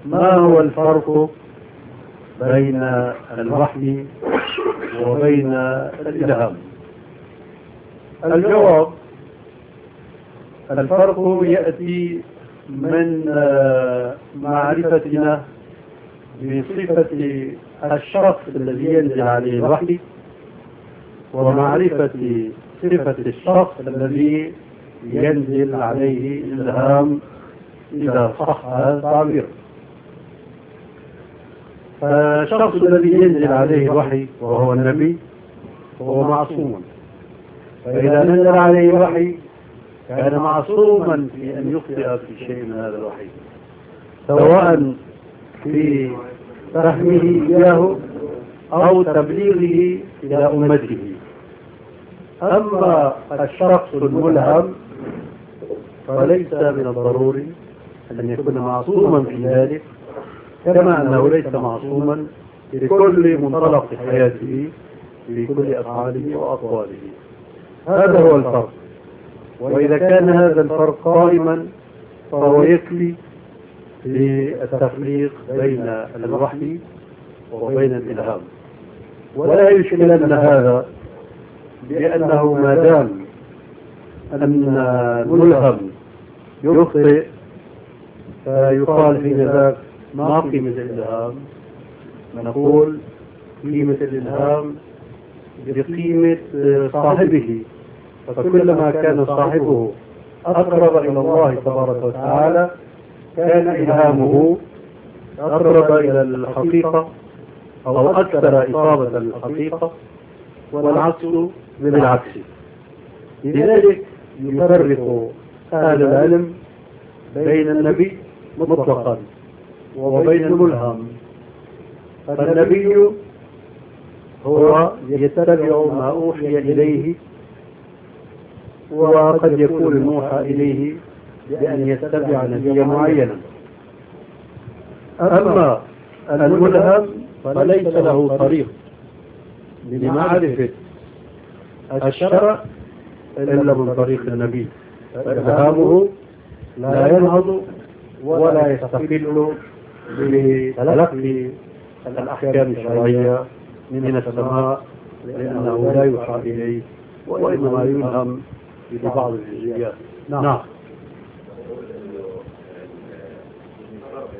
ما هو الفرق بين الوحي وبين الإلهام؟ الجواب: الفرق يأتي من معرفتنا بصفة الشخص الذي ينزل عليه الوحي، ومعرفة صفة الشخص الذي ينزل عليه الإلهام، إذا صح هذا التعبير. فالشخص الذي ينزل عليه الوحي وهو النبي هو معصوم، فإذا نزل عليه الوحي كان معصوما في أن يخطئ في شيء من هذا الوحي، سواء في فهمه إياه أو تبليغه إلى أمته. أما الشخص الملهم فليس من الضروري أن يكون معصوما في ذلك، كما أنه ليس معصوما في كل منطلق حياته، في كل أفعاله وأقواله. هذا هو الفرق، وإذا كان هذا الفرق قائما فهو يكفي للتفريق بين الوحي وبين الإلهام. ولا يشكلن هذا، بأنه ما دام أن الملهم يخطئ فيقال في ذاك ما قيمة الإلهام. نقول قيمة الإلهام بقيمة صاحبه، فكلما كان صاحبه أقرب إلى الله تبارك وتعالى كان إلهامه أقرب إلى الحقيقة أو أكثر إصابة للحقيقة، والعكس بالعكس. لذلك يفرق أهل العلم بين النبي مطلقا وبين الملهم. فالنبي هو يتبع ما أوحي إليه، وقد يكون الموحى إليه بأن يتبع نبيا معينا. أما الملهم فليس له طريق لمعرفة الشرع إلا من طريق النبي، فإلهامه لا ينهض ولا يستقل بتلقي الأحكام الشرعية من السماء، لأنه لا يوحى إليه وإنما يلهم ببعض الجزئيات. نعم.